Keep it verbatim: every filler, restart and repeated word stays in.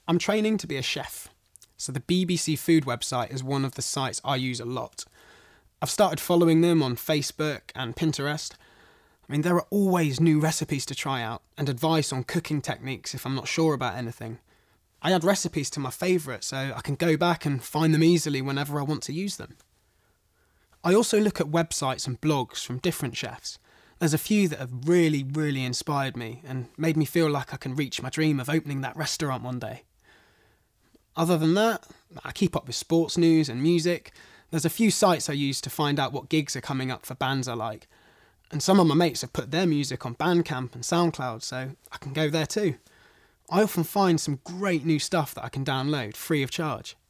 I'm training to be a chef, so the B B C Food website is one of the sites I use a lot. I've started following them on Facebook and Pinterest. I mean, there are always new recipes to try out and advice on cooking techniques if I'm not sure about anything. I add recipes to my favourites so I can go back and find them easily whenever I want to use them. I also look at websites and blogs from different chefs. There's a few that have really, really inspired me and made me feel like I can reach my dream of opening that restaurant one day. Other than that, I keep up with sports news and music. There's a few sites I use to find out what gigs are coming up for bands I like. And some of my mates have put their music on Bandcamp and SoundCloud, so I can go there too. I often find some great new stuff that I can download free of charge.